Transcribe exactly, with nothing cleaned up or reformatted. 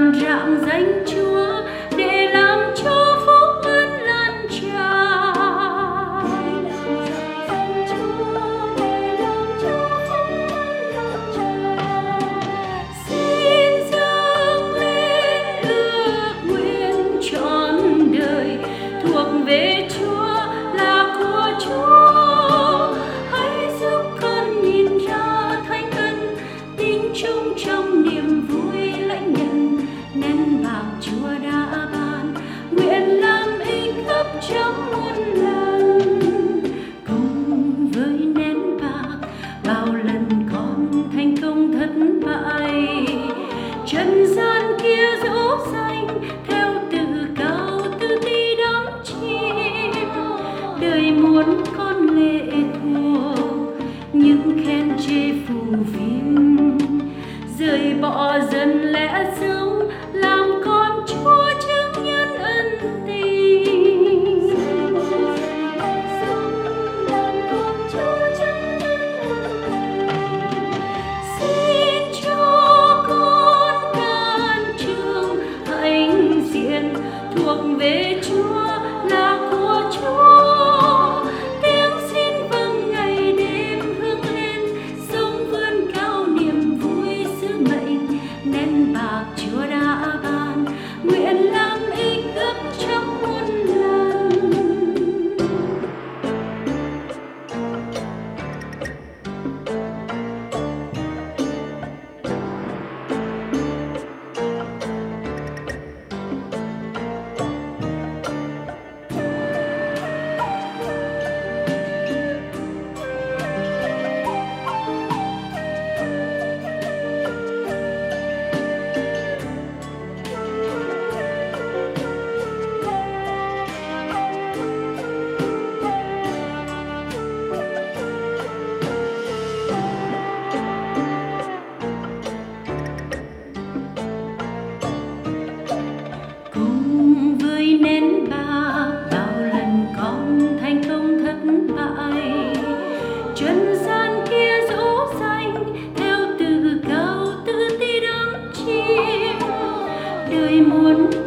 vạn rạng danh Chúa để làm cho phúc ân lan tràn. Xin dâng lên ước nguyện trọn đời thuộc về Chúa, là của Chúa. Hãy giúp con nhìn ra thánh ân tình chung trong niềm vui lãnh nhận nén bạc Chúa đã ban, nguyện làm ích gấp trăm muôn lần. Cùng với nén bạc bao lần con thành công thất bại, trần gian kia dỗ dành theo tự cao tự ti đắm chìm. Đời muốn con lệ thuộc những khen chê phù phiếm, rời bỏ dần lẽ sống làm con Chúa chứng nhân ân tình. Xin cho con can trường hãnh diện thuộc về Chúa, là của Chúa. Tiếng xin vâng ngày đêm hướng lên, sống vươn cao niềm vui sứ mệnh nén bạc Chúa đã ban, nguyện làm ích gấp trăm muôn lần. Cùng với nén bạc bao lần con thành công thất bại, trần gian kia dỗ dành theo tự cao tự ti đắm chìm. Đời muốn